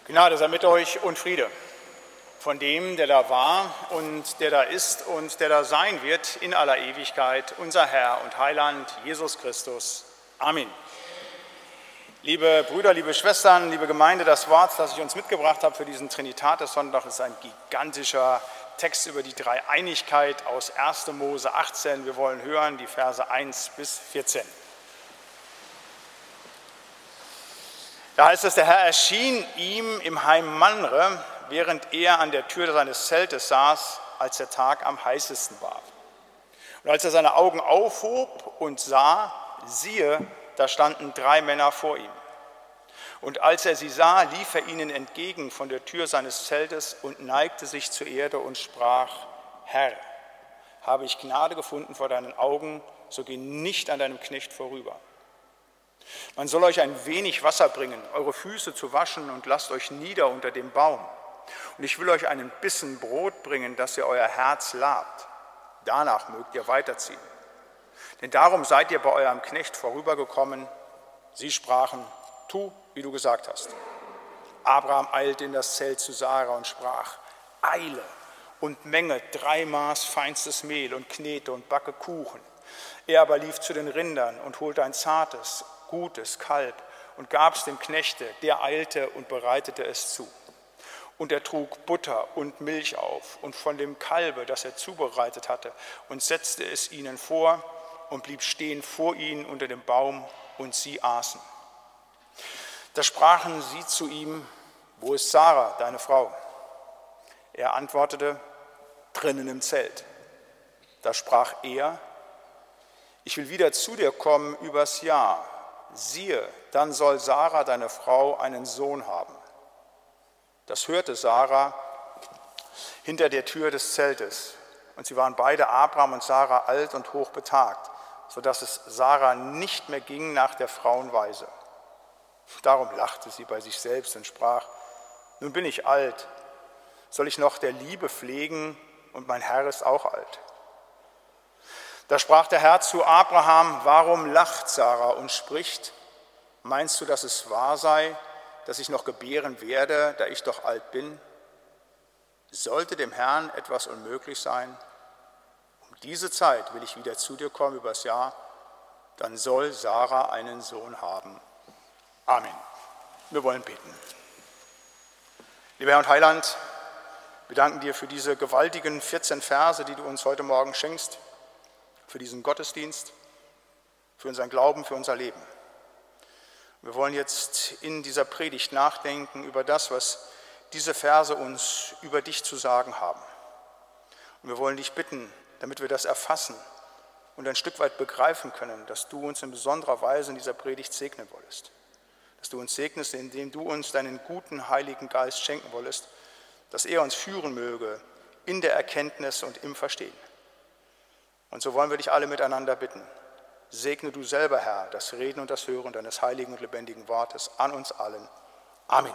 Gnade sei mit euch und Friede von dem, der da war und der da ist und der da sein wird in aller Ewigkeit, unser Herr und Heiland, Jesus Christus. Amen. Liebe Brüder, liebe Schwestern, liebe Gemeinde, das Wort, das ich uns mitgebracht habe für diesen Trinitatis-Sonntag, ist ein gigantischer Text über die Dreieinigkeit aus 1. Mose 18. Wir wollen hören die Verse 1 bis 14. Da heißt es, der Herr erschien ihm im Heim Mamre, während er an der Tür seines Zeltes saß, als der Tag am heißesten war. Und als er seine Augen aufhob und sah, siehe, da standen 3 Männer vor ihm. Und als er sie sah, lief er ihnen entgegen von der Tür seines Zeltes und neigte sich zur Erde und sprach: Herr, habe ich Gnade gefunden vor deinen Augen, so geh nicht an deinem Knecht vorüber. Man soll euch ein wenig Wasser bringen, eure Füße zu waschen, und lasst euch nieder unter dem Baum. Und ich will euch einen Bissen Brot bringen, dass ihr euer Herz labt. Danach mögt ihr weiterziehen. Denn darum seid ihr bei eurem Knecht vorübergekommen. Sie sprachen: Tu, wie du gesagt hast. Abraham eilte in das Zelt zu Sarah und sprach: Eile und menge 3 Maß feinstes Mehl und knete und backe Kuchen. Er aber lief zu den Rindern und holte ein zartes, gutes Kalb und gab es dem Knechte, der eilte und bereitete es zu. Und er trug Butter und Milch auf und von dem Kalbe, das er zubereitet hatte, und setzte es ihnen vor und blieb stehen vor ihnen unter dem Baum, und sie aßen. Da sprachen sie zu ihm: Wo ist Sarah, deine Frau? Er antwortete: Drinnen im Zelt. Da sprach er: Ich will wieder zu dir kommen übers Jahr. Siehe, dann soll Sarah, deine Frau, einen Sohn haben. Das hörte Sarah hinter der Tür des Zeltes. Und sie waren beide, Abraham und Sarah, alt und hochbetagt, sodass es Sarah nicht mehr ging nach der Frauenweise. Darum lachte sie bei sich selbst und sprach: Nun bin ich alt, soll ich noch der Liebe pflegen, und mein Herr ist auch alt. Da sprach der Herr zu Abraham: Warum lacht Sarah und spricht: Meinst du, dass es wahr sei, dass ich noch gebären werde, da ich doch alt bin? Sollte dem Herrn etwas unmöglich sein? Um diese Zeit will ich wieder zu dir kommen übers Jahr, dann soll Sarah einen Sohn haben. Amen. Wir wollen beten. Lieber Herr und Heiland, wir danken dir für diese gewaltigen 14 Verse, die du uns heute Morgen schenkst, für diesen Gottesdienst, für unseren Glauben, für unser Leben. Wir wollen jetzt in dieser Predigt nachdenken über das, was diese Verse uns über dich zu sagen haben. Und wir wollen dich bitten, damit wir das erfassen und ein Stück weit begreifen können, dass du uns in besonderer Weise in dieser Predigt segnen wolltest. Dass du uns segnest, indem du uns deinen guten Heiligen Geist schenken wolltest, dass er uns führen möge in der Erkenntnis und im Verstehen. Und so wollen wir dich alle miteinander bitten. Segne du selber, Herr, das Reden und das Hören deines heiligen und lebendigen Wortes an uns allen. Amen.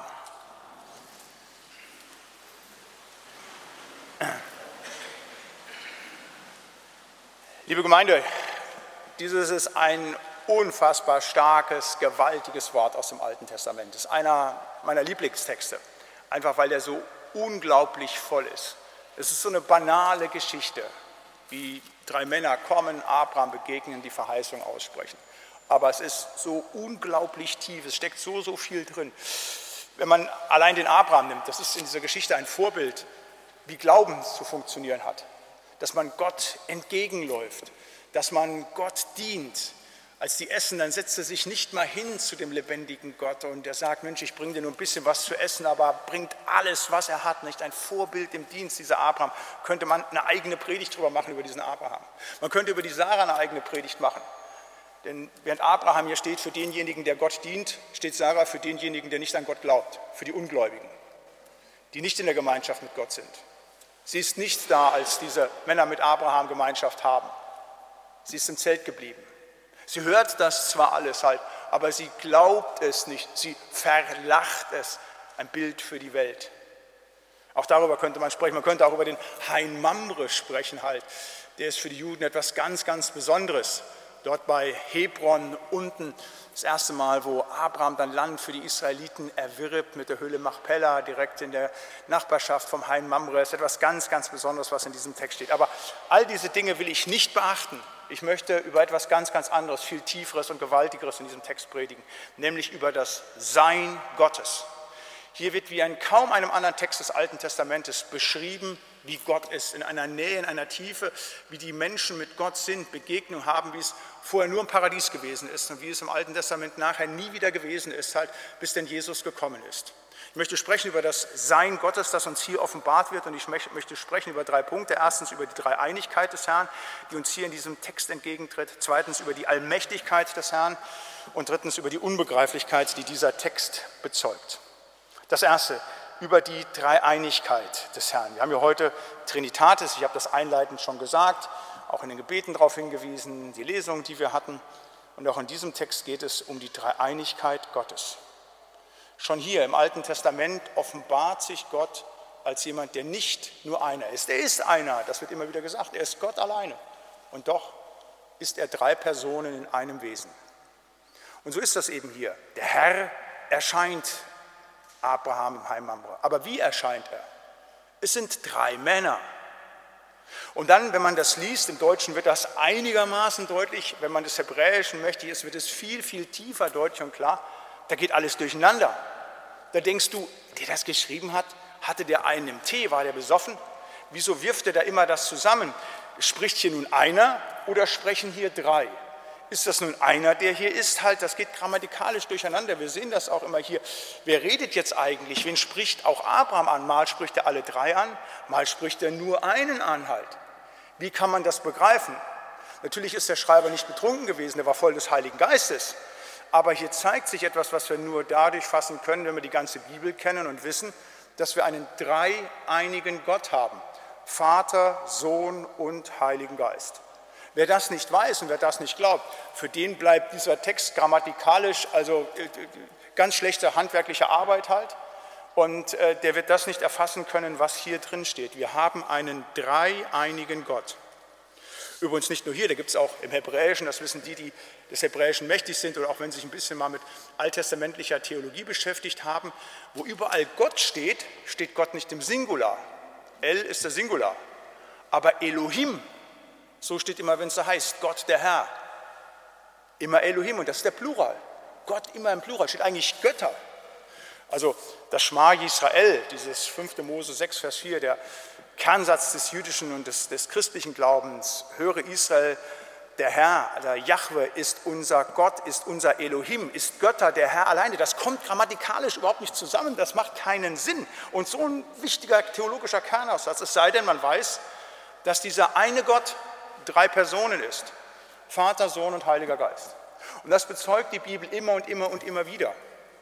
Liebe Gemeinde, dieses ist ein unfassbar starkes, gewaltiges Wort aus dem Alten Testament. Das ist einer meiner Lieblingstexte, einfach weil der so unglaublich voll ist. Es ist so eine banale Geschichte, wie 3 Männer kommen, Abraham begegnen, die Verheißung aussprechen. Aber es ist so unglaublich tief, es steckt so viel drin. Wenn man allein den Abraham nimmt, das ist in dieser Geschichte ein Vorbild, wie Glauben zu funktionieren hat. Dass man Gott entgegenläuft, dass man Gott dient. Als die essen, dann setzt er sich nicht mal hin zu dem lebendigen Gott und er sagt: Mensch, ich bringe dir nur ein bisschen was zu essen, aber bringt alles, was er hat, nicht? Ein Vorbild im Dienst, dieser Abraham. Könnte man eine eigene Predigt drüber machen, über diesen Abraham. Man könnte über die Sarah eine eigene Predigt machen. Denn während Abraham hier steht für denjenigen, der Gott dient, steht Sarah für denjenigen, der nicht an Gott glaubt, für die Ungläubigen, die nicht in der Gemeinschaft mit Gott sind. Sie ist nicht da, als diese Männer mit Abraham Gemeinschaft haben. Sie ist im Zelt geblieben. Sie hört das zwar alles halt, aber sie glaubt es nicht, sie verlacht es, ein Bild für die Welt. Auch darüber könnte man sprechen, man könnte auch über den Hain Mamre sprechen halt. Der ist für die Juden etwas ganz, ganz Besonderes. dort bei Hebron unten, das erste Mal, wo Abraham dann Land für die Israeliten erwirbt mit der Höhle Machpelah, direkt in der Nachbarschaft vom Hain Mamre. Das ist etwas ganz, ganz Besonderes, was in diesem Text steht. Aber all diese Dinge will ich nicht beachten. Ich möchte über etwas ganz, ganz anderes, viel Tieferes und Gewaltigeres in diesem Text predigen, nämlich über das Sein Gottes. Hier wird wie in kaum einem anderen Text des Alten Testamentes beschrieben, wie Gott ist, in einer Nähe, in einer Tiefe, wie die Menschen mit Gott sind, Begegnung haben, wie es vorher nur im Paradies gewesen ist und wie es im Alten Testament nachher nie wieder gewesen ist, halt, bis denn Jesus gekommen ist. Ich möchte sprechen über das Sein Gottes, das uns hier offenbart wird, und ich möchte sprechen über 3 Punkte. Erstens über die Dreieinigkeit des Herrn, die uns hier in diesem Text entgegentritt. Zweitens über die Allmächtigkeit des Herrn und drittens über die Unbegreiflichkeit, die dieser Text bezeugt. Das erste, über die Dreieinigkeit des Herrn. Wir haben ja heute Trinitatis, ich habe das einleitend schon gesagt, auch in den Gebeten darauf hingewiesen, die Lesungen, die wir hatten. Und auch in diesem Text geht es um die Dreieinigkeit Gottes. Schon hier im Alten Testament offenbart sich Gott als jemand, der nicht nur einer ist. Er ist einer, das wird immer wieder gesagt, er ist Gott alleine. Und doch ist er 3 Personen in einem Wesen. Und so ist das eben hier. Der Herr erscheint Abraham im Hain Mamre. Aber wie erscheint er? Es sind 3 Männer. Und dann, wenn man das liest, im Deutschen wird das einigermaßen deutlich, wenn man des Hebräischen mächtig ist, wird es viel, viel tiefer deutlich und klar. Da geht alles durcheinander. Da denkst du, der das geschrieben hat, hatte der einen im Tee, war der besoffen? Wieso wirft er da immer das zusammen? Spricht hier nun einer oder sprechen hier 3? Ist das nun einer, der hier ist? Halt, das geht grammatikalisch durcheinander. Wir sehen das auch immer hier. Wer redet jetzt eigentlich? Wen spricht auch Abraham an? Mal spricht er alle 3 an, mal spricht er nur einen an halt. Wie kann man das begreifen? Natürlich ist der Schreiber nicht betrunken gewesen, er war voll des Heiligen Geistes. Aber hier zeigt sich etwas, was wir nur dadurch fassen können, wenn wir die ganze Bibel kennen und wissen, dass wir einen dreieinigen Gott haben. Vater, Sohn und Heiligen Geist. Wer das nicht weiß und wer das nicht glaubt, für den bleibt dieser Text grammatikalisch, also ganz schlechte handwerkliche Arbeit halt. Und der wird das nicht erfassen können, was hier drin steht. Wir haben einen dreieinigen Gott. Übrigens nicht nur hier, da gibt es auch im Hebräischen, das wissen die, die des Hebräischen mächtig sind oder auch wenn sie sich ein bisschen mal mit alttestamentlicher Theologie beschäftigt haben, wo überall Gott steht, steht Gott nicht im Singular. El ist der Singular, aber Elohim, so steht immer, wenn es so heißt, Gott der Herr. Immer Elohim und das ist der Plural. Gott immer im Plural, steht eigentlich Götter. Also das Schma Yisrael, dieses 5. Mose 6, Vers 4, der Kernsatz des jüdischen und des christlichen Glaubens, höre Israel, der Herr, der Jahwe ist unser Gott, ist unser Elohim, ist Götter, der Herr alleine. Das kommt grammatikalisch überhaupt nicht zusammen, das macht keinen Sinn. Und so ein wichtiger theologischer Kernaussatz, es sei denn, man weiß, dass dieser eine Gott 3 Personen ist, Vater, Sohn und Heiliger Geist. Und das bezeugt die Bibel immer und immer und immer wieder.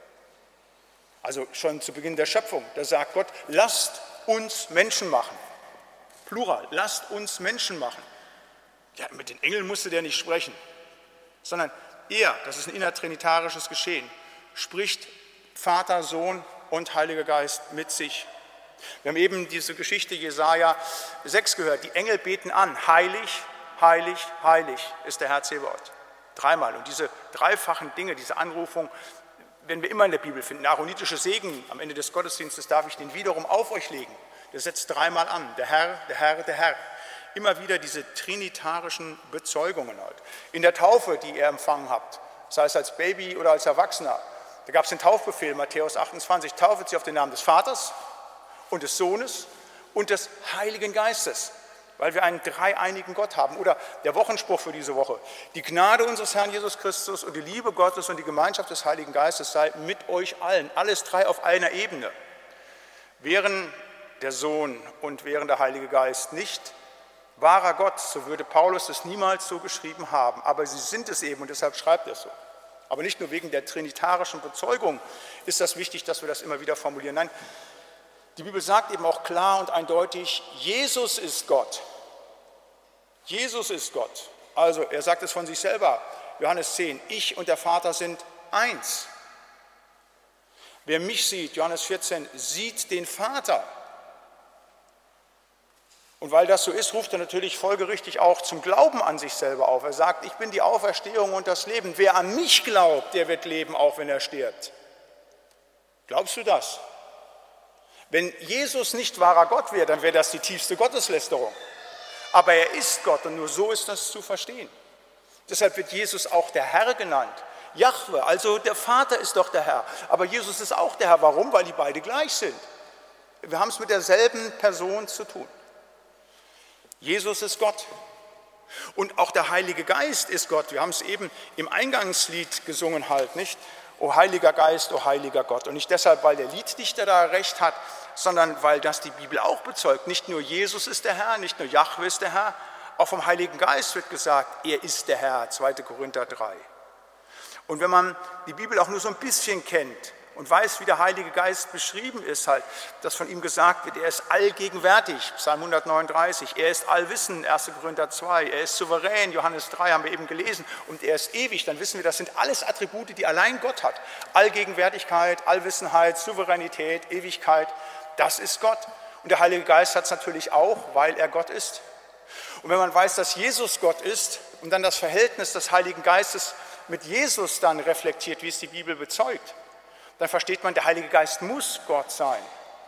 Also schon zu Beginn der Schöpfung, da sagt Gott, lasst uns Menschen machen. Plural, lasst uns Menschen machen. Ja, mit den Engeln musste der nicht sprechen, sondern er, das ist ein innertrinitarisches Geschehen, spricht Vater, Sohn und Heiliger Geist mit sich. Wir haben eben diese Geschichte Jesaja 6 gehört, die Engel beten an, heilig, heilig, heilig ist der Herr Zebaoth. 3-mal. Und diese dreifachen Dinge, diese Anrufung, werden wir immer in der Bibel finden. Der aaronitische Segen am Ende des Gottesdienstes darf ich den wiederum auf euch legen. Der setzt 3-mal an. Der Herr, der Herr, der Herr. Immer wieder diese trinitarischen Bezeugungen halt. In der Taufe, die ihr empfangen habt, sei es als Baby oder als Erwachsener, da gab es den Taufbefehl, Matthäus 28, taufet sie auf den Namen des Vaters und des Sohnes und des Heiligen Geistes, weil wir einen dreieinigen Gott haben. Oder der Wochenspruch für diese Woche, die Gnade unseres Herrn Jesus Christus und die Liebe Gottes und die Gemeinschaft des Heiligen Geistes sei mit euch allen, alles 3 auf einer Ebene. Wären der Sohn und wären der Heilige Geist nicht wahrer Gott, so würde Paulus es niemals so geschrieben haben, aber sie sind es eben und deshalb schreibt er es so. Aber nicht nur wegen der trinitarischen Bezeugung ist das wichtig, dass wir das immer wieder formulieren. Nein, die Bibel sagt eben auch klar und eindeutig, Jesus ist Gott. Jesus ist Gott. Also er sagt es von sich selber, Johannes 10, ich und der Vater sind eins. Wer mich sieht, Johannes 14, sieht den Vater. Und weil das so ist, ruft er natürlich folgerichtig auch zum Glauben an sich selber auf. Er sagt, ich bin die Auferstehung und das Leben. Wer an mich glaubt, der wird leben, auch wenn er stirbt. Glaubst du das? Wenn Jesus nicht wahrer Gott wäre, dann wäre das die tiefste Gotteslästerung. Aber er ist Gott und nur so ist das zu verstehen. Deshalb wird Jesus auch der Herr genannt. Jahwe, also der Vater ist doch der Herr. Aber Jesus ist auch der Herr. Warum? Weil die beide gleich sind. Wir haben es mit derselben Person zu tun. Jesus ist Gott. Und auch der Heilige Geist ist Gott. Wir haben es eben im Eingangslied gesungen halt, nicht? O Heiliger Geist, o Heiliger Gott. Und nicht deshalb, weil der Lieddichter da recht hat, sondern weil das die Bibel auch bezeugt. Nicht nur Jesus ist der Herr, nicht nur Jahwe ist der Herr, auch vom Heiligen Geist wird gesagt, er ist der Herr, 2. Korinther 3. Und wenn man die Bibel auch nur so ein bisschen kennt und weiß, wie der Heilige Geist beschrieben ist, halt, dass von ihm gesagt wird, er ist allgegenwärtig, Psalm 139, er ist allwissend, 1. Korinther 2, er ist souverän, Johannes 3 haben wir eben gelesen, und er ist ewig, dann wissen wir, das sind alles Attribute, die allein Gott hat. Allgegenwärtigkeit, Allwissenheit, Souveränität, Ewigkeit, das ist Gott. Und der Heilige Geist hat es natürlich auch, weil er Gott ist. Und wenn man weiß, dass Jesus Gott ist und dann das Verhältnis des Heiligen Geistes mit Jesus dann reflektiert, wie es die Bibel bezeugt, dann versteht man, der Heilige Geist muss Gott sein.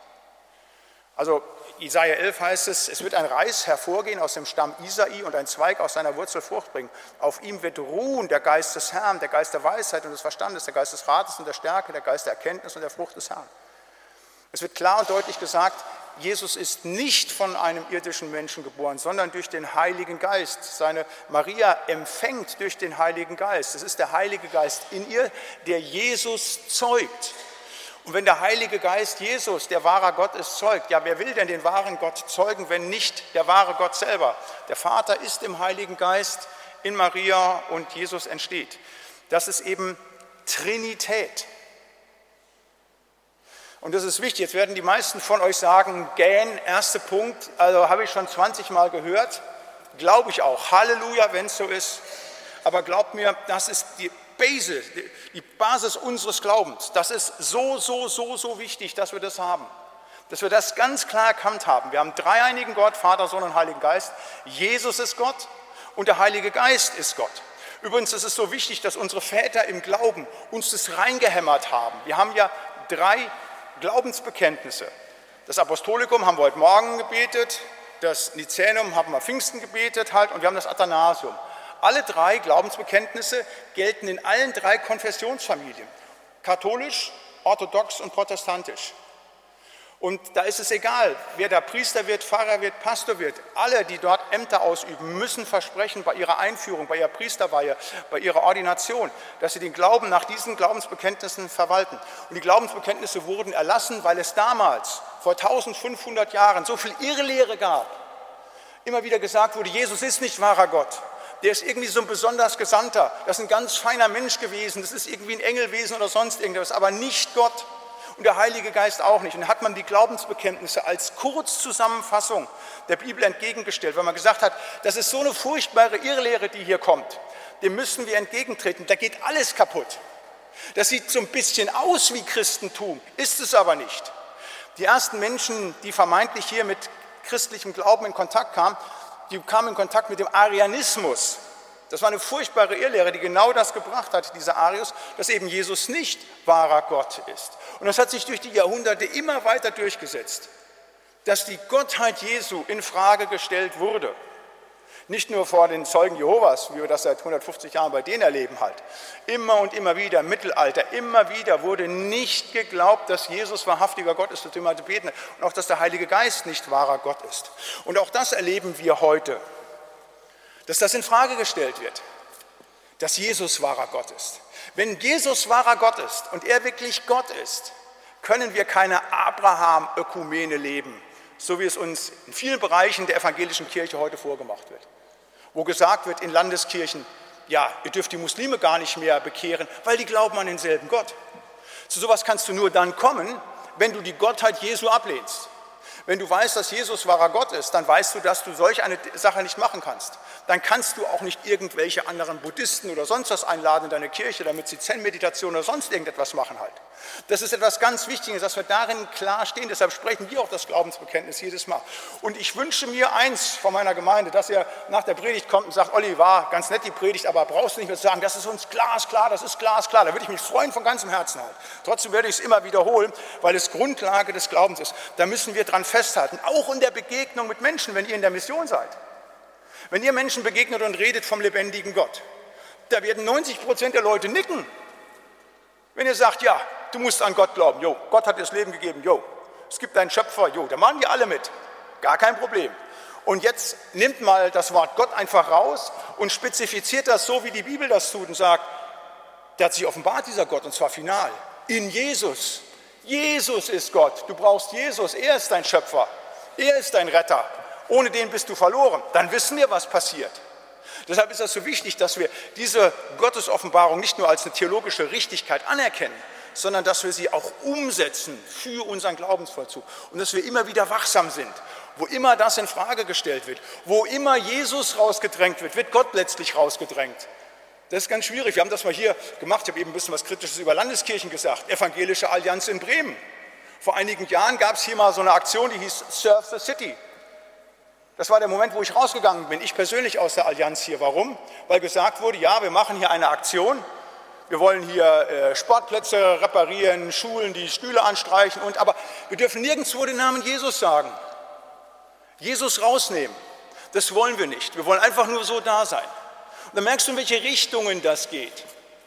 Also Jesaja 11 heißt es, es wird ein Reis hervorgehen aus dem Stamm Isai und ein Zweig aus seiner Wurzel Frucht bringen. Auf ihm wird ruhen der Geist des Herrn, der Geist der Weisheit und des Verstandes, der Geist des Rates und der Stärke, der Geist der Erkenntnis und der Frucht des Herrn. Es wird klar und deutlich gesagt, Jesus ist nicht von einem irdischen Menschen geboren, sondern durch den Heiligen Geist. Seine Maria empfängt durch den Heiligen Geist. Es ist der Heilige Geist in ihr, der Jesus zeugt. Und wenn der Heilige Geist Jesus, der wahrer Gott ist, zeugt, ja, wer will denn den wahren Gott zeugen, wenn nicht der wahre Gott selber? Der Vater ist im Heiligen Geist, in Maria und Jesus entsteht. Das ist eben Trinität. Und das ist wichtig, jetzt werden die meisten von euch sagen, gähn, erster Punkt, also habe ich schon 20 Mal gehört, glaube ich auch, Halleluja, wenn es so ist, aber glaubt mir, das ist die Basis unseres Glaubens, das ist so wichtig, dass wir das haben, dass wir das ganz klar erkannt haben. Wir haben dreieinigen Gott, Vater, Sohn und Heiligen Geist, Jesus ist Gott und der Heilige Geist ist Gott. Übrigens ist es so wichtig, dass unsere Väter im Glauben uns das reingehämmert haben. Wir haben ja 3 Glaubensbekenntnisse. Das Apostolikum haben wir heute Morgen gebetet, das Nizänum haben wir Pfingsten gebetet halt, und wir haben das Athanasium. Alle 3 Glaubensbekenntnisse gelten in allen 3 Konfessionsfamilien, katholisch, orthodox und protestantisch. Und da ist es egal, wer da Priester wird, Pfarrer wird, Pastor wird. Alle, die dort Ämter ausüben, müssen versprechen bei ihrer Einführung, bei ihrer Priesterweihe, bei ihrer Ordination, dass sie den Glauben nach diesen Glaubensbekenntnissen verwalten. Und die Glaubensbekenntnisse wurden erlassen, weil es damals, vor 1500 Jahren, so viel Irrlehre gab. Immer wieder gesagt wurde, Jesus ist nicht wahrer Gott. Der ist irgendwie so ein besonders Gesandter. Das ist ein ganz feiner Mensch gewesen. Das ist irgendwie ein Engelwesen oder sonst irgendwas, aber nicht Gott. Und der Heilige Geist auch nicht. Und dann hat man die Glaubensbekenntnisse als Kurzzusammenfassung der Bibel entgegengestellt, weil man gesagt hat, das ist so eine furchtbare Irrlehre, die hier kommt. Dem müssen wir entgegentreten. Da geht alles kaputt. Das sieht so ein bisschen aus wie Christentum, ist es aber nicht. Die ersten Menschen, die vermeintlich hier mit christlichem Glauben in Kontakt kamen, die kamen in Kontakt mit dem Arianismus. Das war eine furchtbare Irrlehre, die genau das gebracht hat, dieser Arius, dass eben Jesus nicht wahrer Gott ist. Und das hat sich durch die Jahrhunderte immer weiter durchgesetzt, dass die Gottheit Jesu in Frage gestellt wurde. Nicht nur vor den Zeugen Jehovas, wie wir das seit 150 Jahren bei denen erleben halt. Immer und immer wieder, im Mittelalter, immer wieder wurde nicht geglaubt, dass Jesus wahrhaftiger Gott ist, zu dem wir beten, und auch, dass der Heilige Geist nicht wahrer Gott ist. Und auch das erleben wir heute, dass das in Frage gestellt wird, dass Jesus wahrer Gott ist. Wenn Jesus wahrer Gott ist und er wirklich Gott ist, können wir keine Abraham-Ökumene leben, so wie es uns in vielen Bereichen der evangelischen Kirche heute vorgemacht wird. Wo gesagt wird in Landeskirchen, ja, ihr dürft die Muslime gar nicht mehr bekehren, weil die glauben an denselben Gott. Zu sowas kannst du nur dann kommen, wenn du die Gottheit Jesu ablehnst. Wenn du weißt, dass Jesus wahrer Gott ist, dann weißt du, dass du solch eine Sache nicht machen kannst. Dann kannst du auch nicht irgendwelche anderen Buddhisten oder sonst was einladen in deine Kirche, damit sie Zen-Meditation oder sonst irgendetwas machen halt. Das ist etwas ganz Wichtiges, dass wir darin klar stehen. Deshalb sprechen wir auch das Glaubensbekenntnis jedes Mal. Und ich wünsche mir eins von meiner Gemeinde, dass ihr nach der Predigt kommt und sagt, Olli, war ganz nett die Predigt, aber brauchst du nicht mehr zu sagen, das ist uns glasklar, das ist glasklar. Da würde ich mich freuen von ganzem Herzen halt. Trotzdem werde ich es immer wiederholen, weil es Grundlage des Glaubens ist. Da müssen wir dran festhalten, auch in der Begegnung mit Menschen, wenn ihr in der Mission seid. Wenn ihr Menschen begegnet und redet vom lebendigen Gott, da werden 90% der Leute nicken. Wenn ihr sagt, ja, du musst an Gott glauben, jo, Gott hat dir das Leben gegeben, jo, es gibt einen Schöpfer, jo, da machen die alle mit, gar kein Problem. Und jetzt nimmt mal das Wort Gott einfach raus und spezifiziert das so, wie die Bibel das tut und sagt, der hat sich offenbart, dieser Gott, und zwar final, in Jesus. Jesus ist Gott, du brauchst Jesus, er ist dein Schöpfer, er ist dein Retter, ohne den bist du verloren. Dann wissen wir, was passiert. Deshalb ist es so wichtig, dass wir diese Gottesoffenbarung nicht nur als eine theologische Richtigkeit anerkennen, sondern dass wir sie auch umsetzen für unseren Glaubensvollzug und dass wir immer wieder wachsam sind. Wo immer das in Frage gestellt wird, wo immer Jesus rausgedrängt wird, wird Gott letztlich rausgedrängt. Das ist ganz schwierig. Wir haben das mal hier gemacht. Ich habe eben ein bisschen was Kritisches über Landeskirchen gesagt. Evangelische Allianz in Bremen. Vor einigen Jahren gab es hier mal so eine Aktion, die hieß Serve the City. Das war der Moment, wo ich rausgegangen bin, ich persönlich aus der Allianz hier. Warum? Weil gesagt wurde, ja, wir machen hier eine Aktion, wir wollen hier Sportplätze reparieren, Schulen, die Stühle anstreichen, aber wir dürfen nirgendwo den Namen Jesus sagen. Jesus rausnehmen, das wollen wir nicht. Wir wollen einfach nur so da sein. Und dann merkst du, in welche Richtungen das geht.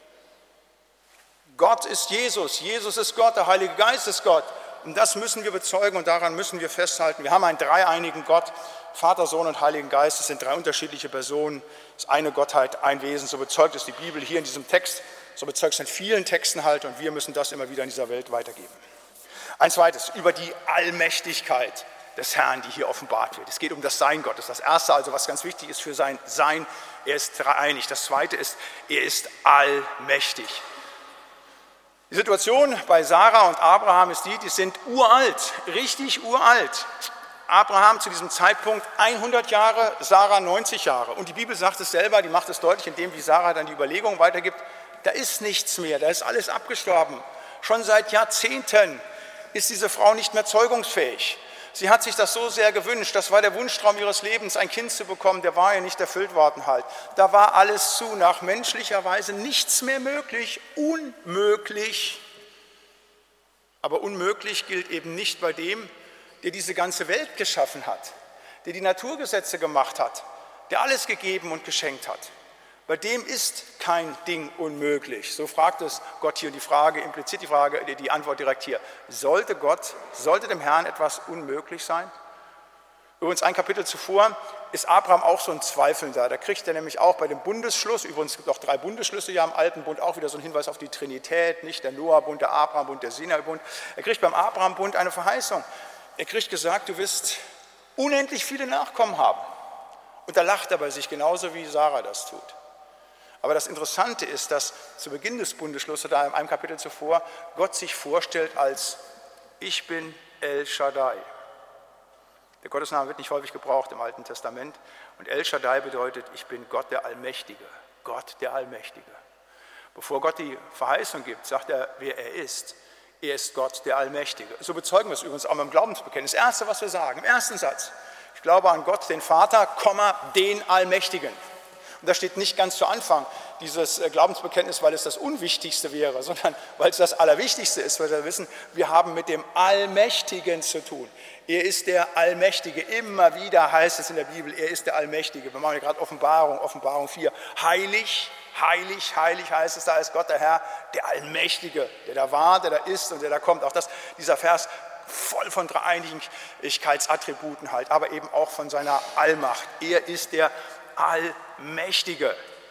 Gott ist Jesus, Jesus ist Gott, der Heilige Geist ist Gott. Und das müssen wir bezeugen und daran müssen wir festhalten. Wir haben einen dreieinigen Gott, Vater, Sohn und Heiligen Geist. Das sind drei unterschiedliche Personen. Das ist eine Gottheit, ein Wesen. So bezeugt es die Bibel hier in diesem Text. So bezeugt es in vielen Texten halt. Und wir müssen das immer wieder in dieser Welt weitergeben. Ein zweites, über die Allmächtigkeit des Herrn, die hier offenbart wird. Es geht um das Sein Gottes. Das erste, also was ganz wichtig ist für sein Sein, er ist dreieinig. Das zweite ist, er ist allmächtig. Die Situation bei Sarah und Abraham ist die sind uralt, richtig uralt. Abraham zu diesem Zeitpunkt 100 Jahre, Sarah 90 Jahre. Und die Bibel sagt es selber, die macht es deutlich, indem wie Sarah dann die Überlegung weitergibt, da ist nichts mehr, da ist alles abgestorben. Schon seit Jahrzehnten ist diese Frau nicht mehr zeugungsfähig. Sie hat sich das so sehr gewünscht, das war der Wunschtraum ihres Lebens, ein Kind zu bekommen, der war ja nicht erfüllt worden halt. Da war alles zu, nach menschlicher Weise nichts mehr möglich, unmöglich. Aber unmöglich gilt eben nicht bei dem, der diese ganze Welt geschaffen hat, der die Naturgesetze gemacht hat, der alles gegeben und geschenkt hat. Bei dem ist kein Ding unmöglich. So fragt es Gott hier, die Frage, implizit die Antwort direkt hier. Sollte dem Herrn etwas unmöglich sein? Übrigens ein Kapitel zuvor ist Abraham auch so ein Zweifelnder. Da kriegt er nämlich auch bei dem Bundesschluss, übrigens es gibt auch 3 Bundesschlüsse ja im Alten Bund, auch wieder so ein Hinweis auf die Trinität, nicht der Noah-Bund, der Abraham-Bund, der Sinai-Bund. Er kriegt beim Abraham-Bund eine Verheißung. Er kriegt gesagt, du wirst unendlich viele Nachkommen haben. Und da lacht er bei sich, genauso wie Sarah das tut. Aber das Interessante ist, dass zu Beginn des Bundesschlusses, da in einem Kapitel zuvor, Gott sich vorstellt als ich bin El Shaddai. Der Gottesname wird nicht häufig gebraucht im Alten Testament. Und El Shaddai bedeutet, ich bin Gott der Allmächtige. Gott der Allmächtige. Bevor Gott die Verheißung gibt, sagt er, wer er ist. Er ist Gott der Allmächtige. So bezeugen wir es übrigens auch im Glaubensbekenntnis. Das Erste, was wir sagen, im ersten Satz. Ich glaube an Gott, den Vater, den Allmächtigen. Und das steht nicht ganz zu Anfang dieses Glaubensbekenntnis, weil es das Unwichtigste wäre, sondern weil es das Allerwichtigste ist, weil wir wissen, wir haben mit dem Allmächtigen zu tun. Er ist der Allmächtige. Immer wieder heißt es in der Bibel, er ist der Allmächtige. Wir machen ja gerade Offenbarung 4. Heilig, heilig, heilig heißt es, da ist Gott der Herr, der Allmächtige, der da war, der da ist und der da kommt. Auch dieser Vers voll von Dreieinigkeitsattributen halt, aber eben auch von seiner Allmacht. Er ist der Allmächtige.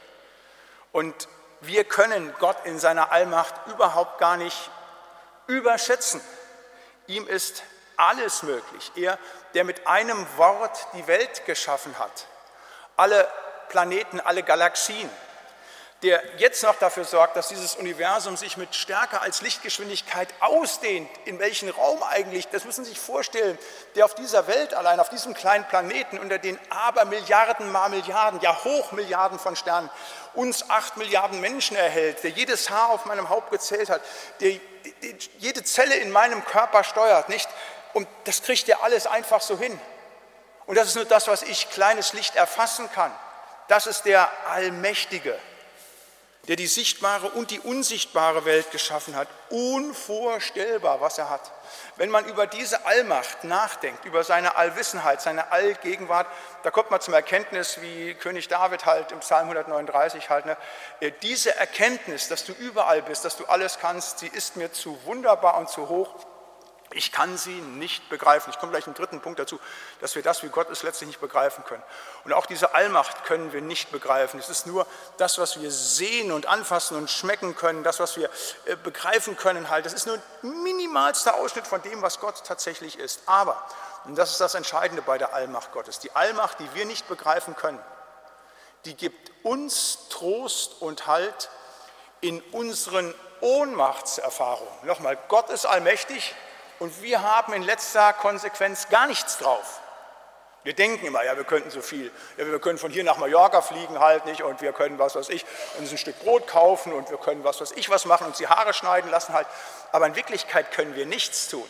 Und wir können Gott in seiner Allmacht überhaupt gar nicht überschätzen. Ihm ist alles möglich. Er, der mit einem Wort die Welt geschaffen hat, alle Planeten, alle Galaxien, der jetzt noch dafür sorgt, dass dieses Universum sich mit stärker als Lichtgeschwindigkeit ausdehnt. In welchen Raum eigentlich? Das müssen Sie sich vorstellen. Der auf dieser Welt allein, auf diesem kleinen Planeten, unter den Abermilliarden mal Milliarden, ja Hochmilliarden von Sternen, uns 8 Milliarden Menschen erhält, der jedes Haar auf meinem Haupt gezählt hat, der jede Zelle in meinem Körper steuert, nicht? Und das kriegt er alles einfach so hin. Und das ist nur das, was ich, kleines Licht, erfassen kann. Das ist der Allmächtige, der die sichtbare und die unsichtbare Welt geschaffen hat. Unvorstellbar, was er hat. Wenn man über diese Allmacht nachdenkt, über seine Allwissenheit, seine Allgegenwart, da kommt man zum Erkenntnis, wie König David halt im Psalm 139 halt, ne, diese Erkenntnis, dass du überall bist, dass du alles kannst, sie ist mir zu wunderbar und zu hoch. Ich kann sie nicht begreifen. Ich komme gleich im dritten Punkt dazu, dass wir das, wie Gott ist, letztlich nicht begreifen können. Und auch diese Allmacht können wir nicht begreifen. Es ist nur das, was wir sehen und anfassen und schmecken können, das, was wir begreifen können halt. Das ist nur ein minimalster Ausschnitt von dem, was Gott tatsächlich ist. Aber, und das ist das Entscheidende bei der Allmacht Gottes, die Allmacht, die wir nicht begreifen können, die gibt uns Trost und Halt in unseren Ohnmachtserfahrungen. Nochmal, Gott ist allmächtig. Und wir haben in letzter Konsequenz gar nichts drauf. Wir denken immer, ja, wir könnten so viel. Ja, wir können von hier nach Mallorca fliegen halt nicht und wir können, was weiß ich, uns ein Stück Brot kaufen und wir können, was weiß ich, was machen, uns die Haare schneiden lassen halt. Aber in Wirklichkeit können wir nichts tun.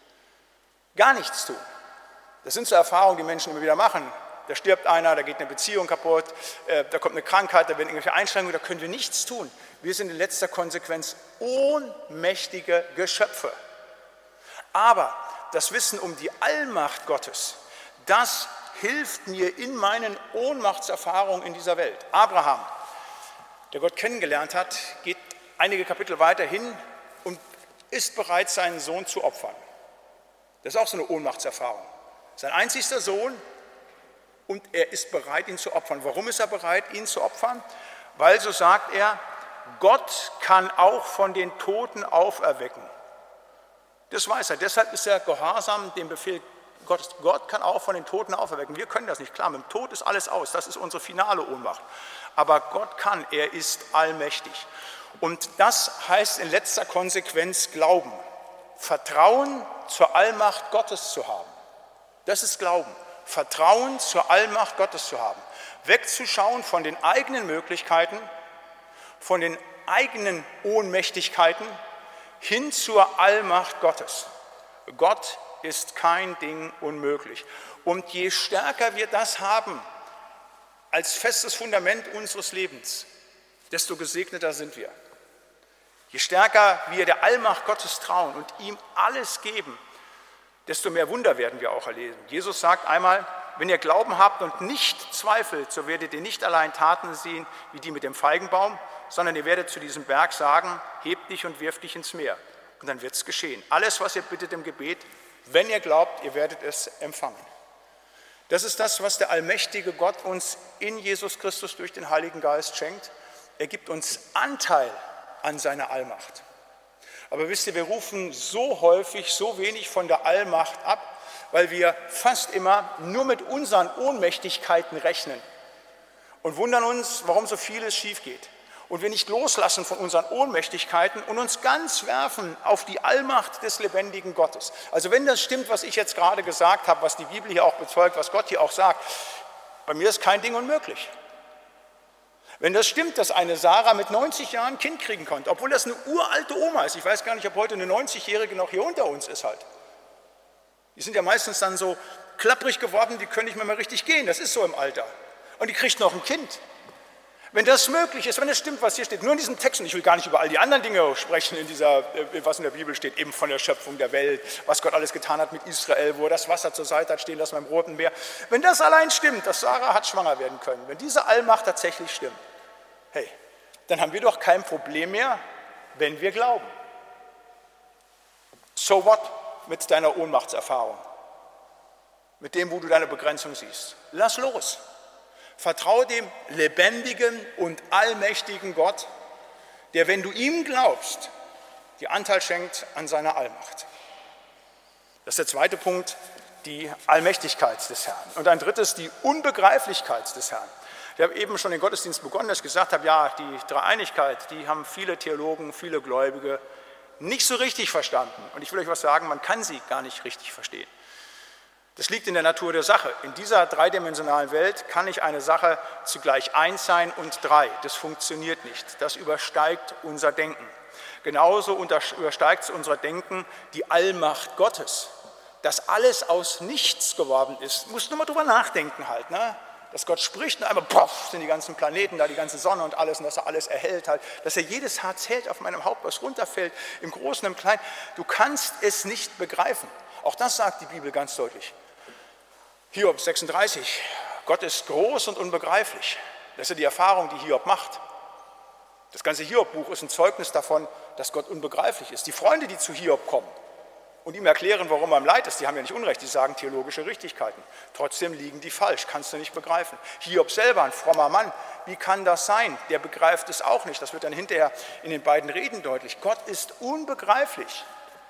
Gar nichts tun. Das sind so Erfahrungen, die Menschen immer wieder machen. Da stirbt einer, da geht eine Beziehung kaputt, da kommt eine Krankheit, da werden irgendwelche Einschränkungen, da können wir nichts tun. Wir sind in letzter Konsequenz ohnmächtige Geschöpfe. Aber das Wissen um die Allmacht Gottes, das hilft mir in meinen Ohnmachtserfahrungen in dieser Welt. Abraham, der Gott kennengelernt hat, geht einige Kapitel weiter hin und ist bereit, seinen Sohn zu opfern. Das ist auch so eine Ohnmachtserfahrung. Sein einzigster Sohn und er ist bereit, ihn zu opfern. Warum ist er bereit, ihn zu opfern? Weil, so sagt er, Gott kann auch von den Toten auferwecken. Das weiß er, deshalb ist er gehorsam dem Befehl Gottes. Gott kann auch von den Toten auferwecken. Wir können das nicht, klar, mit dem Tod ist alles aus, das ist unsere finale Ohnmacht. Aber Gott kann, er ist allmächtig. Und das heißt in letzter Konsequenz Glauben. Vertrauen zur Allmacht Gottes zu haben. Das ist Glauben. Vertrauen zur Allmacht Gottes zu haben. Wegzuschauen von den eigenen Möglichkeiten, von den eigenen Ohnmächtigkeiten, hin zur Allmacht Gottes. Gott ist kein Ding unmöglich. Und je stärker wir das haben als festes Fundament unseres Lebens, desto gesegneter sind wir. Je stärker wir der Allmacht Gottes trauen und ihm alles geben, desto mehr Wunder werden wir auch erleben. Jesus sagt einmal, wenn ihr Glauben habt und nicht zweifelt, so werdet ihr nicht allein Taten sehen wie die mit dem Feigenbaum, sondern ihr werdet zu diesem Berg sagen, hebt dich und wirft dich ins Meer. Und dann wird es geschehen. Alles, was ihr bittet im Gebet, wenn ihr glaubt, ihr werdet es empfangen. Das ist das, was der allmächtige Gott uns in Jesus Christus durch den Heiligen Geist schenkt. Er gibt uns Anteil an seiner Allmacht. Aber wisst ihr, wir rufen so häufig, so wenig von der Allmacht ab, weil wir fast immer nur mit unseren Ohnmächtigkeiten rechnen und wundern uns, warum so vieles schief geht. Und wir nicht loslassen von unseren Ohnmächtigkeiten und uns ganz werfen auf die Allmacht des lebendigen Gottes. Also wenn das stimmt, was ich jetzt gerade gesagt habe, was die Bibel hier auch bezeugt, was Gott hier auch sagt, bei mir ist kein Ding unmöglich. Wenn das stimmt, dass eine Sarah mit 90 Jahren ein Kind kriegen konnte, obwohl das eine uralte Oma ist, ich weiß gar nicht, ob heute eine 90-Jährige noch hier unter uns ist halt. Die sind ja meistens dann so klapprig geworden, die können nicht mehr richtig gehen, das ist so im Alter. Und die kriegt noch ein Kind. Wenn das möglich ist, wenn es stimmt, was hier steht, nur in diesem Text, und ich will gar nicht über all die anderen Dinge sprechen, was in der Bibel steht, eben von der Schöpfung der Welt, was Gott alles getan hat mit Israel, wo er das Wasser zur Seite hat stehen lassen beim Roten Meer. Wenn das allein stimmt, dass Sarah hat schwanger werden können, wenn diese Allmacht tatsächlich stimmt, hey, dann haben wir doch kein Problem mehr, wenn wir glauben. So what mit deiner Ohnmachtserfahrung? Mit dem, wo du deine Begrenzung siehst. Lass los. Vertraue dem lebendigen und allmächtigen Gott, der, wenn du ihm glaubst, dir Anteil schenkt an seiner Allmacht. Das ist der zweite Punkt, die Allmächtigkeit des Herrn. Und ein drittes, die Unbegreiflichkeit des Herrn. Wir haben eben schon den Gottesdienst begonnen, dass ich gesagt habe, ja, die Dreieinigkeit, die haben viele Theologen, viele Gläubige nicht so richtig verstanden. Und ich will euch was sagen, man kann sie gar nicht richtig verstehen. Das liegt in der Natur der Sache. In dieser dreidimensionalen Welt kann nicht eine Sache zugleich eins sein und drei. Das funktioniert nicht. Das übersteigt unser Denken. Genauso übersteigt es unser Denken die Allmacht Gottes. Dass alles aus nichts geworden ist. Musst nur mal drüber nachdenken halt, ne? Dass Gott spricht und einmal poff, sind die ganzen Planeten da, die ganze Sonne und alles und dass er alles erhält halt, dass er jedes Haar zählt auf meinem Haupt, was runterfällt, im Großen und im Kleinen. Du kannst es nicht begreifen. Auch das sagt die Bibel ganz deutlich. Hiob 36, Gott ist groß und unbegreiflich. Das ist ja die Erfahrung, die Hiob macht. Das ganze Hiob-Buch ist ein Zeugnis davon, dass Gott unbegreiflich ist. Die Freunde, die zu Hiob kommen und ihm erklären, warum er im Leid ist, die haben ja nicht Unrecht, die sagen theologische Richtigkeiten. Trotzdem liegen die falsch, kannst du nicht begreifen. Hiob selber, ein frommer Mann, wie kann das sein? Der begreift es auch nicht. Das wird dann hinterher in den beiden Reden deutlich. Gott ist unbegreiflich.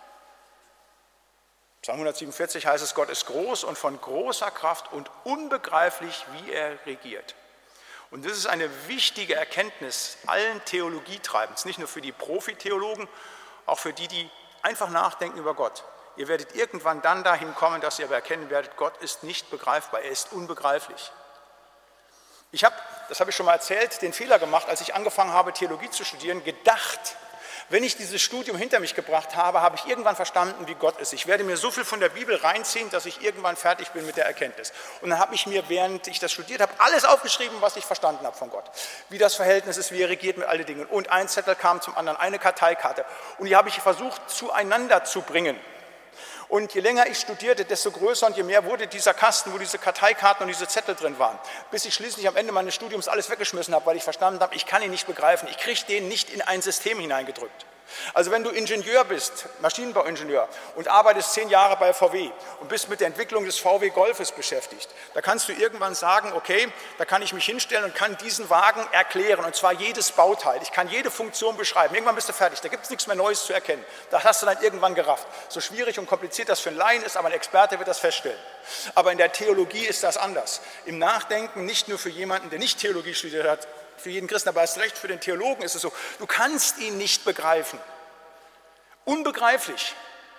Psalm 147 heißt es, Gott ist groß und von großer Kraft und unbegreiflich, wie er regiert. Und das ist eine wichtige Erkenntnis allen Theologietreibens, nicht nur für die Profitheologen, auch für die, die einfach nachdenken über Gott. Ihr werdet irgendwann dann dahin kommen, dass ihr aber erkennen werdet, Gott ist nicht begreifbar, er ist unbegreiflich. Ich habe, das habe ich schon mal erzählt, den Fehler gemacht, als ich angefangen habe, Theologie zu studieren, gedacht, wenn ich dieses Studium hinter mich gebracht habe, habe ich irgendwann verstanden, wie Gott ist. Ich werde mir so viel von der Bibel reinziehen, dass ich irgendwann fertig bin mit der Erkenntnis. Und dann habe ich mir, während ich das studiert habe, alles aufgeschrieben, was ich verstanden habe von Gott. Wie das Verhältnis ist, wie er regiert mit allen Dingen. Und ein Zettel kam zum anderen, eine Karteikarte. Und die habe ich versucht, zueinander zu bringen. Und je länger ich studierte, desto größer und je mehr wurde dieser Kasten, wo diese Karteikarten und diese Zettel drin waren. Bis ich schließlich am Ende meines Studiums alles weggeschmissen habe, weil ich verstanden habe, ich kann ihn nicht begreifen. Ich kriege den nicht in ein System hineingedrückt. Also wenn du Ingenieur bist, Maschinenbauingenieur und arbeitest 10 Jahre bei VW und bist mit der Entwicklung des VW Golfes beschäftigt, da kannst du irgendwann sagen, okay, da kann ich mich hinstellen und kann diesen Wagen erklären und zwar jedes Bauteil. Ich kann jede Funktion beschreiben. Irgendwann bist du fertig, da gibt es nichts mehr Neues zu erkennen. Das hast du dann irgendwann gerafft. So schwierig und kompliziert das für einen Laien ist, aber ein Experte wird das feststellen. Aber in der Theologie ist das anders. Im Nachdenken, nicht nur für jemanden, der nicht Theologie studiert hat, für jeden Christen, aber erst recht für den Theologen ist es so, du kannst ihn nicht begreifen. Unbegreiflich.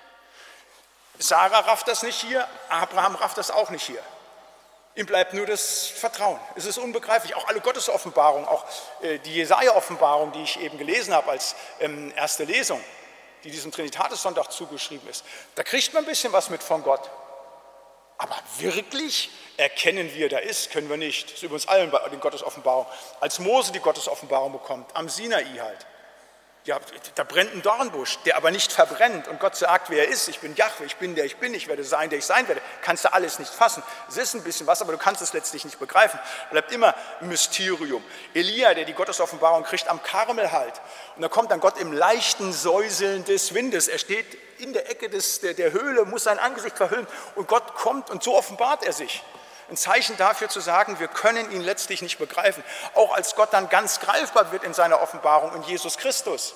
Sarah rafft das nicht hier, Abraham rafft das auch nicht hier. Ihm bleibt nur das Vertrauen. Es ist unbegreiflich. Auch alle Gottesoffenbarungen, auch die Jesaja-Offenbarung, die ich eben gelesen habe als erste Lesung, die diesem Trinitatis-Sonntag zugeschrieben ist, da kriegt man ein bisschen was mit von Gott. Aber wirklich erkennen, wie er da ist, können wir nicht. Das ist übrigens allen bei den Gottesoffenbarungen. Als Mose die Gottesoffenbarung bekommt, am Sinai halt. Ja, da brennt ein Dornbusch, der aber nicht verbrennt. Und Gott sagt, wer er ist. Ich bin Jahwe, ich bin der ich bin, ich werde sein, der ich sein werde. Kannst du alles nicht fassen. Es ist ein bisschen was, aber du kannst es letztlich nicht begreifen. Bleibt immer ein Mysterium. Elia, der die Gottesoffenbarung kriegt, am Karmel halt. Und da kommt dann Gott im leichten Säuseln des Windes. Er steht in der Ecke der Höhle, muss sein Angesicht verhüllen. Und Gott kommt und so offenbart er sich. Ein Zeichen dafür zu sagen, wir können ihn letztlich nicht begreifen. Auch als Gott dann ganz greifbar wird in seiner Offenbarung in Jesus Christus.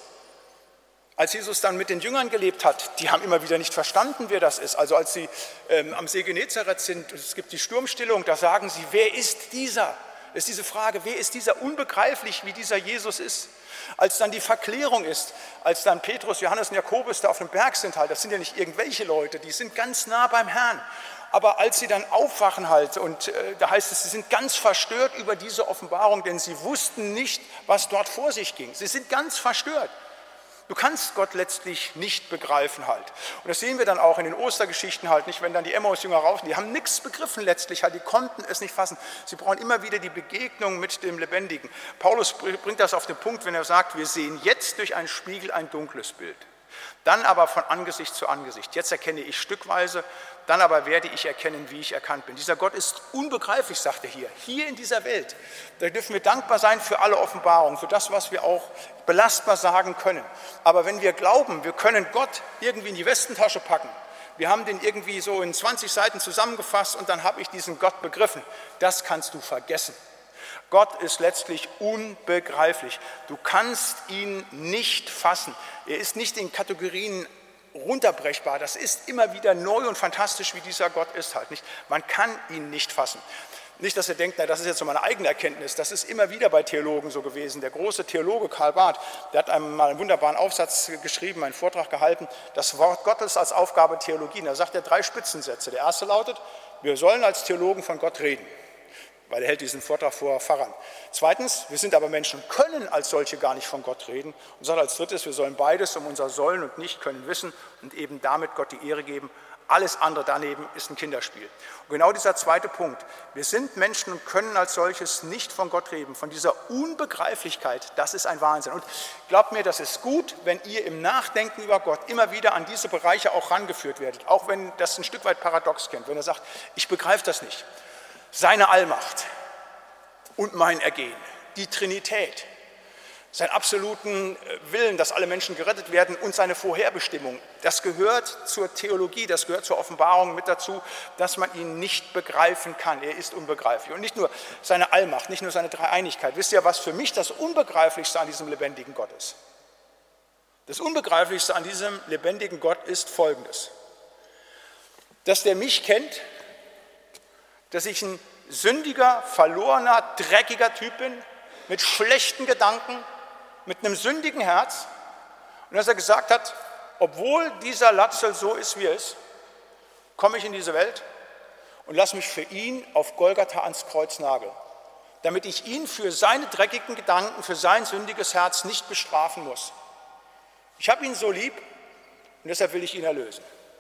Als Jesus dann mit den Jüngern gelebt hat, die haben immer wieder nicht verstanden, wer das ist. Also als sie am See Genezareth sind, es gibt die Sturmstillung, da sagen sie, wer ist dieser? Das ist diese Frage, wer ist dieser? Unbegreiflich, wie dieser Jesus ist. Als dann die Verklärung ist, als dann Petrus, Johannes und Jakobus da auf dem Berg sind halt, das sind ja nicht irgendwelche Leute, die sind ganz nah beim Herrn. Aber als sie dann aufwachen halt, und da heißt es, sie sind ganz verstört über diese Offenbarung, denn sie wussten nicht, was dort vor sich ging. Sie sind ganz verstört. Du kannst Gott letztlich nicht begreifen halt. Und das sehen wir dann auch in den Ostergeschichten halt nicht, wenn dann die Emmaus-Jünger raufen, die haben nichts begriffen letztlich halt, die konnten es nicht fassen. Sie brauchen immer wieder die Begegnung mit dem Lebendigen. Paulus bringt das auf den Punkt, wenn er sagt, wir sehen jetzt durch einen Spiegel ein dunkles Bild. Dann aber von Angesicht zu Angesicht. Jetzt erkenne ich stückweise, dann aber werde ich erkennen, wie ich erkannt bin. Dieser Gott ist unbegreiflich, sagt er hier in dieser Welt. Da dürfen wir dankbar sein für alle Offenbarungen, für das, was wir auch belastbar sagen können. Aber wenn wir glauben, wir können Gott irgendwie in die Westentasche packen, wir haben den irgendwie so in 20 Seiten zusammengefasst und dann habe ich diesen Gott begriffen, das kannst du vergessen. Gott ist letztlich unbegreiflich. Du kannst ihn nicht fassen. Er ist nicht in Kategorien runterbrechbar. Das ist immer wieder neu und fantastisch, wie dieser Gott ist halt nicht. Man kann ihn nicht fassen. Nicht, dass ihr denkt, na, das ist jetzt so meine eigene Erkenntnis. Das ist immer wieder bei Theologen so gewesen. Der große Theologe Karl Barth, der hat einmal einen wunderbaren Aufsatz geschrieben, einen Vortrag gehalten, das Wort Gottes als Aufgabe Theologie. Da sagt er 3 Spitzensätze. Der erste lautet, wir sollen als Theologen von Gott reden, weil er hält diesen Vortrag vor Pfarrern. Zweitens, wir sind aber Menschen und können als solche gar nicht von Gott reden. Und sagt als drittes, wir sollen beides um unser Sollen und Nicht-Können wissen und eben damit Gott die Ehre geben. Alles andere daneben ist ein Kinderspiel. Und genau dieser zweite Punkt. Wir sind Menschen und können als solches nicht von Gott reden, von dieser Unbegreiflichkeit, das ist ein Wahnsinn. Und glaubt mir, das ist gut, wenn ihr im Nachdenken über Gott immer wieder an diese Bereiche auch rangeführt werdet, auch wenn das ein Stück weit paradox klingt, wenn ihr sagt, ich begreife das nicht. Seine Allmacht und mein Ergehen, die Trinität, seinen absoluten Willen, dass alle Menschen gerettet werden und seine Vorherbestimmung. Das gehört zur Theologie, das gehört zur Offenbarung mit dazu, dass man ihn nicht begreifen kann. Er ist unbegreiflich. Und nicht nur seine Allmacht, nicht nur seine Dreieinigkeit. Wisst ihr, was für mich das Unbegreiflichste an diesem lebendigen Gott ist? Das Unbegreiflichste an diesem lebendigen Gott ist Folgendes. Dass der mich kennt, dass ich ein sündiger, verlorener, dreckiger Typ bin, mit schlechten Gedanken, mit einem sündigen Herz, und dass er gesagt hat, obwohl dieser Latzel so ist, wie er ist, komme ich in diese Welt und lasse mich für ihn auf Golgatha ans Kreuz nageln, damit ich ihn für seine dreckigen Gedanken, für sein sündiges Herz nicht bestrafen muss. Ich habe ihn so lieb und deshalb will ich ihn erlösen.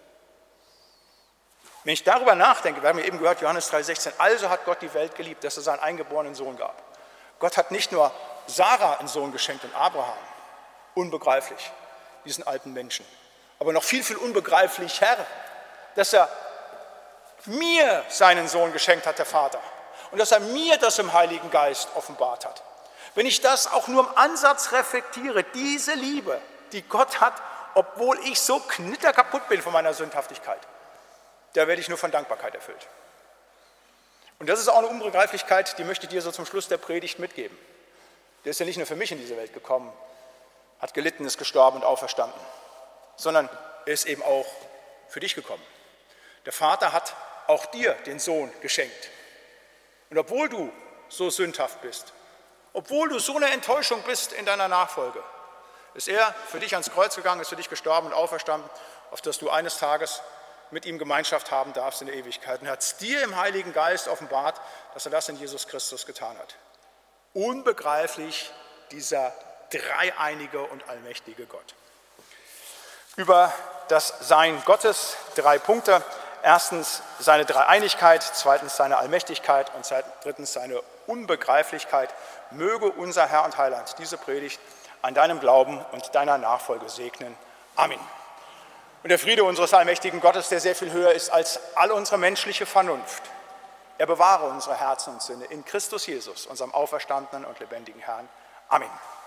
Wenn ich darüber nachdenke, wir haben ja eben gehört, Johannes 3,16, also hat Gott die Welt geliebt, dass er seinen eingeborenen Sohn gab. Gott hat nicht nur Sarah einen Sohn geschenkt und Abraham, unbegreiflich, diesen alten Menschen, aber noch viel, viel unbegreiflicher, dass er mir seinen Sohn geschenkt hat, der Vater, und dass er mir das im Heiligen Geist offenbart hat. Wenn ich das auch nur im Ansatz reflektiere, diese Liebe, die Gott hat, obwohl ich so knitterkaputt bin von meiner Sündhaftigkeit, da werde ich nur von Dankbarkeit erfüllt. Und das ist auch eine Unbegreiflichkeit, die möchte ich dir so zum Schluss der Predigt mitgeben. Der ist ja nicht nur für mich in diese Welt gekommen, hat gelitten, ist gestorben und auferstanden, sondern er ist eben auch für dich gekommen. Der Vater hat auch dir den Sohn geschenkt. Und obwohl du so sündhaft bist, obwohl du so eine Enttäuschung bist in deiner Nachfolge, ist er für dich ans Kreuz gegangen, ist für dich gestorben und auferstanden, auf dass du eines Tages mit ihm Gemeinschaft haben darfst in der Ewigkeit. Und er hat es dir im Heiligen Geist offenbart, dass er das in Jesus Christus getan hat. Unbegreiflich dieser dreieinige und allmächtige Gott. Über das Sein Gottes 3 Punkte. Erstens seine Dreieinigkeit, zweitens seine Allmächtigkeit und drittens seine Unbegreiflichkeit. Möge unser Herr und Heiland diese Predigt an deinem Glauben und deiner Nachfolge segnen. Amen. Und der Friede unseres allmächtigen Gottes, der sehr viel höher ist als all unsere menschliche Vernunft, er bewahre unsere Herzen und Sinne in Christus Jesus, unserem auferstandenen und lebendigen Herrn. Amen.